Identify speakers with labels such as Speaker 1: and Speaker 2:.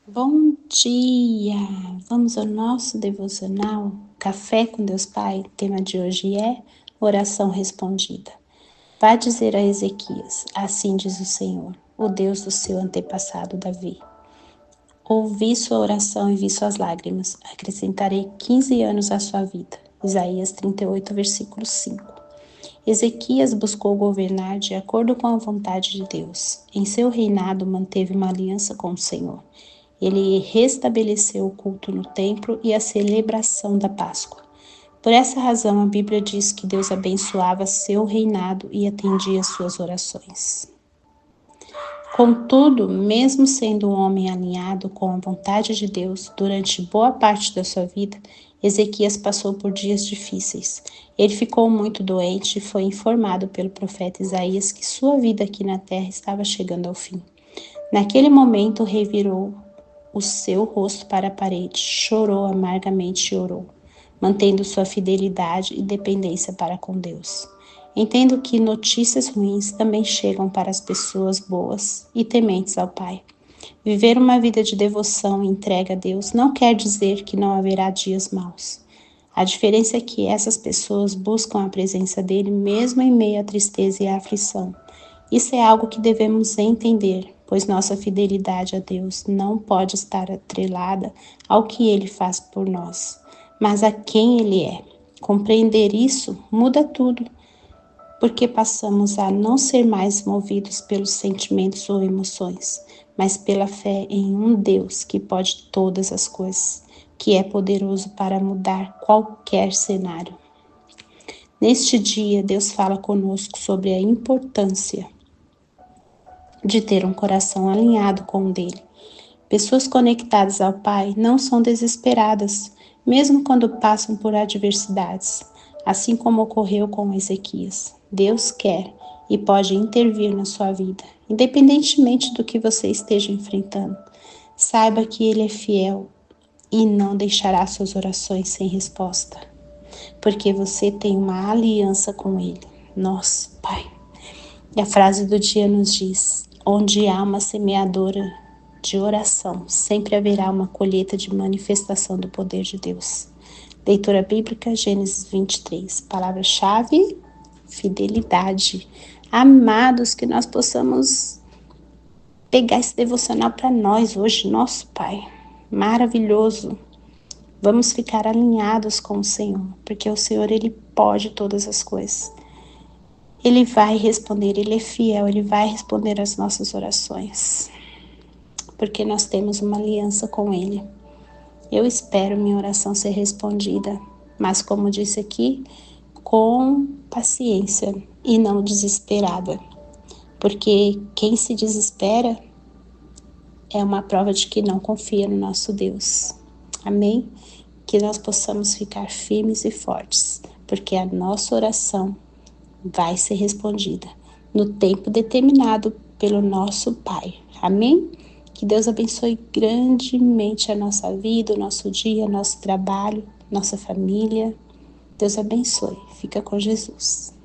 Speaker 1: Bom dia! Vamos ao nosso devocional Café com Deus Pai. O tema de hoje é oração respondida. Vá dizer a Ezequias: assim diz o Senhor, o Deus do seu antepassado Davi. Ouvi sua oração e vi suas lágrimas. Acrescentarei 15 anos à sua vida. Isaías 38, versículo 5. Ezequias buscou governar de acordo com a vontade de Deus. Em seu reinado manteve uma aliança com o Senhor. Ele restabeleceu o culto no templo e a celebração da Páscoa. Por essa razão, a Bíblia diz que Deus abençoava seu reinado e atendia suas orações. Contudo, mesmo sendo um homem alinhado com a vontade de Deus, durante boa parte da sua vida, Ezequias passou por dias difíceis. Ele ficou muito doente e foi informado pelo profeta Isaías que sua vida aqui na terra estava chegando ao fim. Naquele momento, revirou o seu rosto para a parede, chorou amargamente e orou, mantendo sua fidelidade e dependência para com Deus. Entendo que notícias ruins também chegam para as pessoas boas e tementes ao Pai. Viver uma vida de devoção e entrega a Deus não quer dizer que não haverá dias maus. A diferença é que essas pessoas buscam a presença dele mesmo em meio à tristeza e à aflição. Isso é algo que devemos entender, pois nossa fidelidade a Deus não pode estar atrelada ao que Ele faz por nós, mas a quem Ele é. Compreender isso muda tudo, porque passamos a não ser mais movidos pelos sentimentos ou emoções, mas pela fé em um Deus que pode todas as coisas, que é poderoso para mudar qualquer cenário. Neste dia, Deus fala conosco sobre a importância de ter um coração alinhado com o dele. Pessoas conectadas ao Pai não são desesperadas, mesmo quando passam por adversidades, assim como ocorreu com Ezequias. Deus quer e pode intervir na sua vida, independentemente do que você esteja enfrentando. Saiba que Ele é fiel e não deixará suas orações sem resposta, porque você tem uma aliança com Ele, nosso Pai. E a frase do dia nos diz: onde há uma semeadora de oração, sempre haverá uma colheita de manifestação do poder de Deus. Leitura bíblica, Gênesis 23. Palavra-chave: fidelidade. Amados, que nós possamos pegar esse devocional para nós hoje, nosso Pai. Maravilhoso. Vamos ficar alinhados com o Senhor, porque o Senhor, Ele pode todas as coisas. Ele vai responder, Ele é fiel, Ele vai responder às nossas orações, porque nós temos uma aliança com Ele. Eu espero minha oração ser respondida, mas como disse aqui, com paciência e não desesperada, porque quem se desespera é uma prova de que não confia no nosso Deus. Amém? Que nós possamos ficar firmes e fortes, porque a nossa oração vai ser respondida no tempo determinado pelo nosso Pai. Amém? Que Deus abençoe grandemente a nossa vida, o nosso dia, o nosso trabalho, nossa família. Deus abençoe. Fica com Jesus.